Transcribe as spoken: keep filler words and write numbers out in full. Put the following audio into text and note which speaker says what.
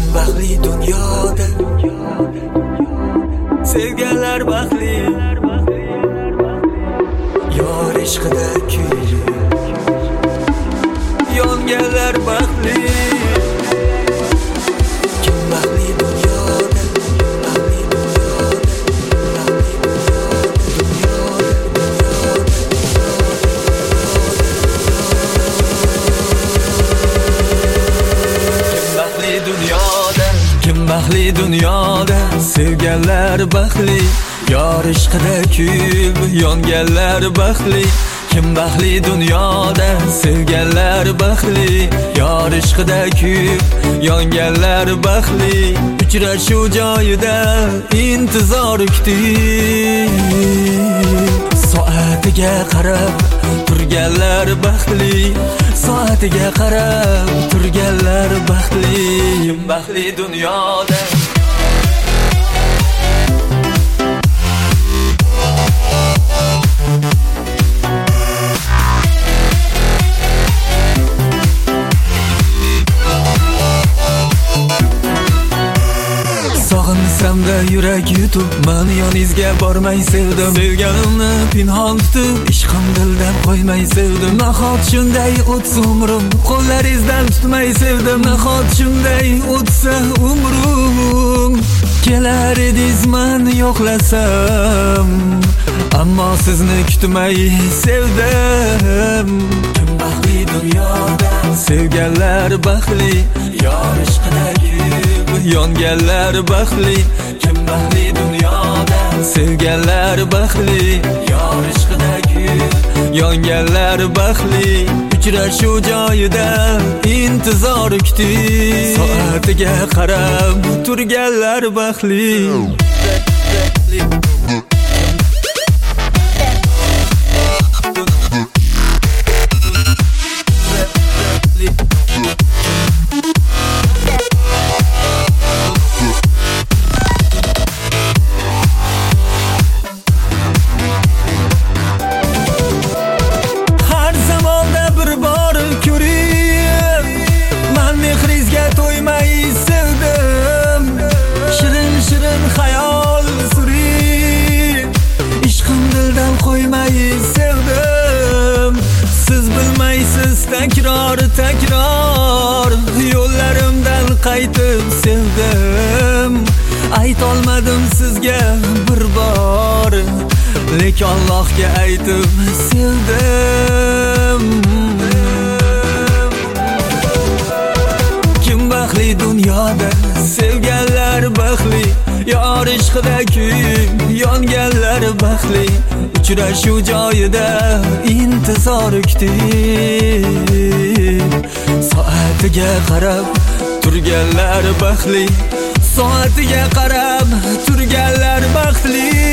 Speaker 1: baxtli dunyoda? Sevganlar baxtli, yor ishqida kuyib yonganlar baxtli. Kim baxtli dunyoda? Baxtli dunyoda, baxtli dunyoda, dunyoda, dunyoda. Kim baxtli dunyoda? Sevganlar baxtli, yor ishqida kuyib yonganlar baxtli. Kim baxtli dunyoda? Sevganlar baxtli, yor ishqida kuyib yonganlar baxtli. Uchrashuv joyida intizor kutib, soatiga qarab turganlar baxtli, soatiga qarab turganlar baxtli. Kim baxtli dunyoda? Sog'insam-da yurak yutib, men yoningizga bormay sevdim. Sevganimni pinhon tutib, ishqim dildan qo'ymay sevdim. Nahot shunday o'tsa umrim, qo'llaringizdan tutmay sevdim. Nahot shunday o'tsa umrim, kelar edingiz men yo'qlasam, ammo sizni kutmay sevdim. Kim baxtli dunyoda? Sevganlar baxtli, yor ishqida kuyib yonganlar baxtli. Kim baxtli dunyoda? Sevganlar baxtli, yor ishqida kuyib yonganlar baxtli. Uchrashuv joyida intizor kutib, soatiga qarab turganlar baxtli. Takror takror yo'llarimdan qaytib sevdim. Aytolmadim sizga bir bor, lek Allohga aytib sevdim. Kim baxtli dunyoda? Sevganlar baxtli, yor ishqida kuyib yonganlar baxtli. Uchrashuv joyida intizor kutib, soatiga qarab turganlar baxtli, soatiga qarab turganlar baxtli.